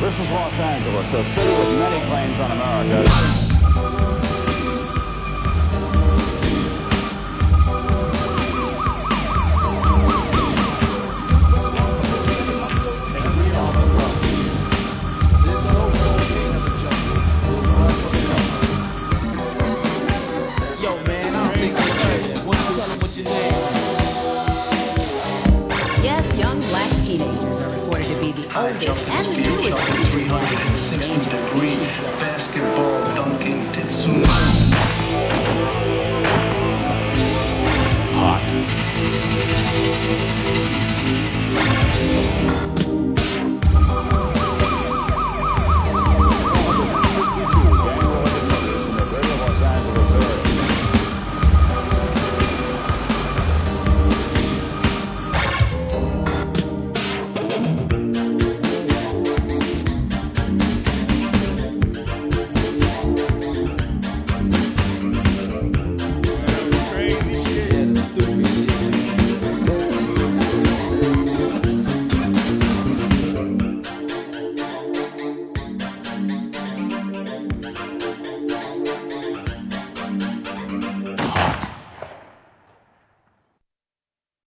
This is Los Angeles, a city with many claims on America. Yes, young black teenagers are reported to be the oldest and the newest country dangerous species.